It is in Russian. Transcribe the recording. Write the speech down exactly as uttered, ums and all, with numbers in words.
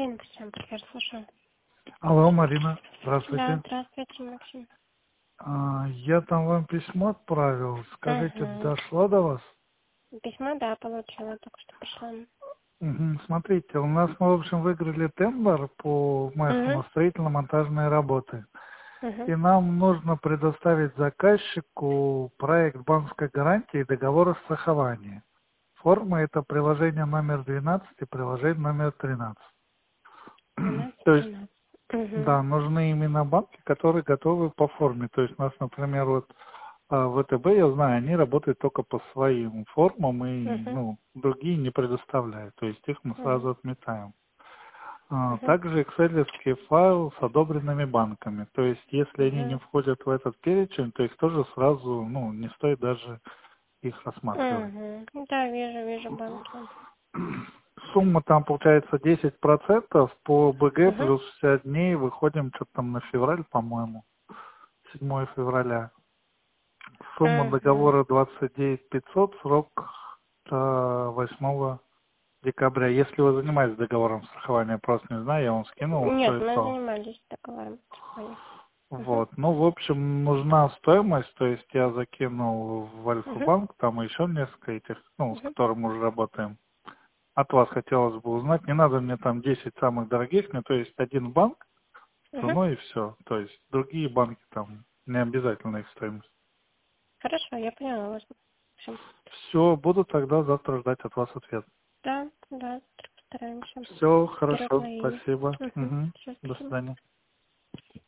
Марина, всем привет, слушаю. Алло, Марина, Да, здравствуйте. здравствуйте, Максим. А, я там вам письмо отправил. Скажите, Угу. дошло до вас? Письмо, да, получила, только что пришло. Мгм. Смотрите, у нас мы, в общем, выиграли тендер по Угу. МЭСам, строительно-монтажные работы. Угу. И нам нужно предоставить заказчику проект банковской гарантии и договора страхования. Форма — это приложение номер двенадцать и приложение номер тринадцать. двенадцать, То есть, тринадцать. Угу. да, нужны именно банки, которые готовы по форме. То есть у нас, например, вот а, ВТБ, я знаю, они работают только по своим формам и Угу. ну, другие не предоставляют. То есть их мы Угу. сразу отметаем. А, Угу. Также экселевский файл с одобренными банками. То есть если они не Угу. входят в этот перечень, то их тоже сразу ну, не стоит даже их рассматривать. Угу. Да, вижу, вижу банки. Сумма там получается десять процентов по БГ Угу. плюс шестьдесят дней, выходим что-то там на февраль, по-моему, седьмое февраля. Сумма Угу. договора двадцать девять пятьсот, срок до восьмого декабря. Если вы занимаетесь договором страхования, просто не знаю, я вам скинул Нет, все и мы то. занимались договором. Угу. Вот. Ну, в общем, нужна стоимость, то есть я закинул в Угу. Альфа-банк, там еще несколько этих, ну, с Угу. которым мы уже работаем. От вас хотелось бы узнать, не надо мне там десять самых дорогих, мне, то есть один банк, Угу. ну и все. То есть другие банки там не обязательно их стоимость. Хорошо, я поняла вас. Максим. Все, буду тогда завтра ждать от вас ответ. Да, да, постараемся. Все хорошо, Первое. спасибо. Угу. Мгм. Все, До спасибо. свидания.